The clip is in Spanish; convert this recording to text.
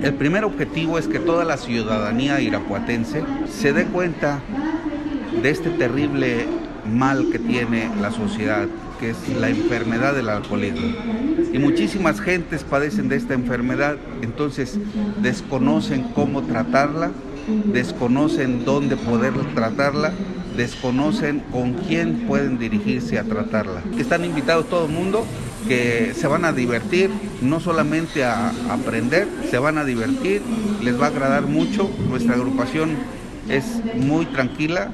El primer objetivo es que toda la ciudadanía irapuatense se dé cuenta de este terrible mal que tiene la sociedad, que es la enfermedad del alcoholismo. Y muchísimas gentes padecen de esta enfermedad, entonces desconocen cómo tratarla, desconocen dónde poder tratarla, desconocen con quién pueden dirigirse a tratarla. Están invitados todo el mundo, que se van a divertir, no solamente a aprender, se van a divertir, les va a agradar mucho. Nuestra agrupación es muy tranquila,